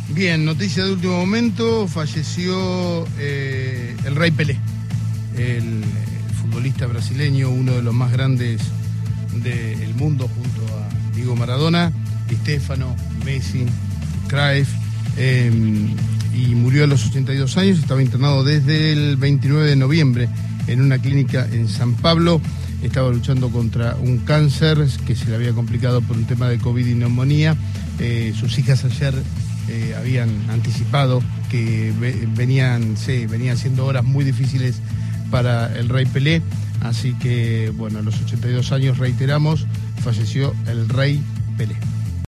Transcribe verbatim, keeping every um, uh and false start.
Bien, noticia de último momento, falleció eh, el Rey Pelé, el, el futbolista brasileño, uno de los más grandes del mundo junto a Diego Maradona, Di Stéfano, Messi, Cruyff, eh, y murió a los ochenta y dos años, estaba internado desde el veintinueve de noviembre en una clínica en San Pablo, estaba luchando contra un cáncer que se le había complicado por un tema de COVID y neumonía. Eh, sus hijas ayer eh, habían anticipado que ve, venían, sí, venían siendo horas muy difíciles para el Rey Pelé, así que bueno, a los ochenta y dos años, reiteramos, falleció el Rey Pelé.